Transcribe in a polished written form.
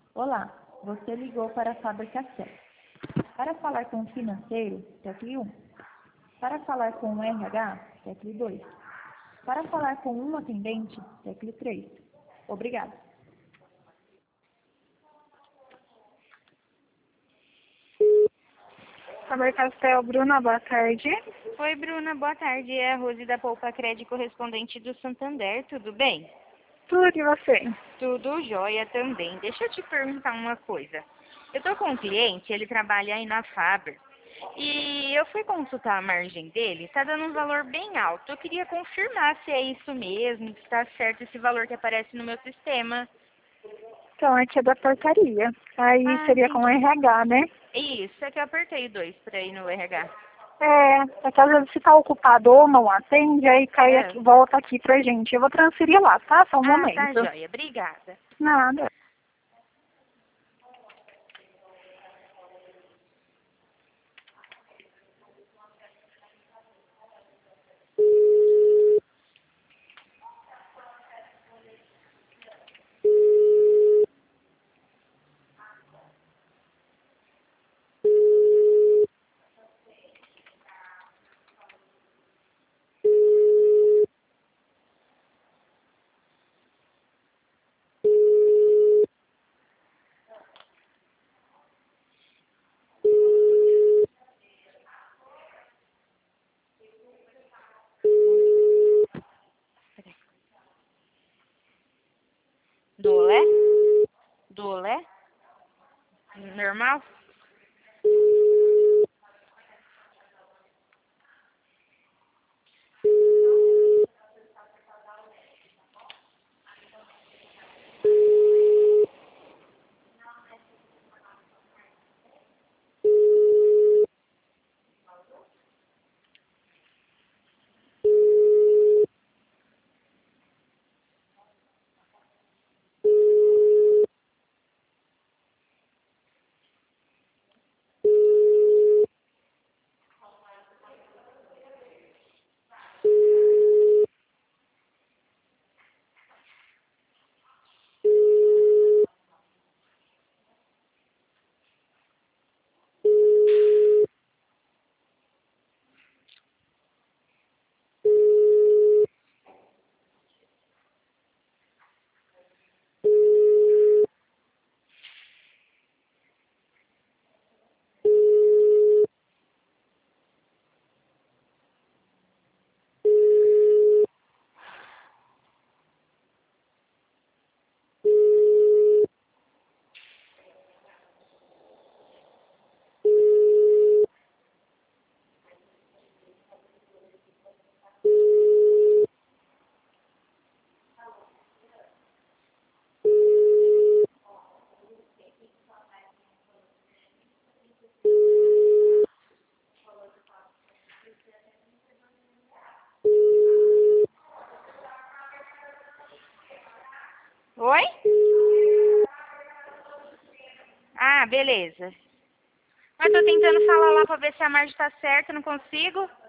Olá, você ligou para a Fábrica 7. Para falar com o financeiro, tecle 1. Para falar com o RH, tecle 2. Para falar com um atendente, tecle 3. Obrigada. Faber Castell, Bruna, boa tarde. Oi, Bruna, boa tarde. É a Rose da Poupa Crédito, correspondente do Santander, tudo bem? Tudo e você? Tudo jóia também. Deixa eu te perguntar uma coisa. Eu tô com um cliente, ele trabalha aí na Faber, e eu fui consultar a margem dele, tá dando um valor bem alto. Eu queria confirmar se é isso mesmo, se tá certo esse valor que aparece no meu sistema. Então, aqui é da portaria. Aí seria com o Entendi. RH, né? Isso, é que eu apertei o 2 para ir no RH. É que às vezes se tá ocupado ou não atende, aí cai É. aqui, volta aqui pra gente. Eu vou transferir lá, tá? Só um Ah, tá momento. jóia. Obrigada. Nada. Dolé? Dolé? Normal? Oi? Ah, beleza. Mas tô tentando falar lá pra ver se a margem tá certa, não consigo.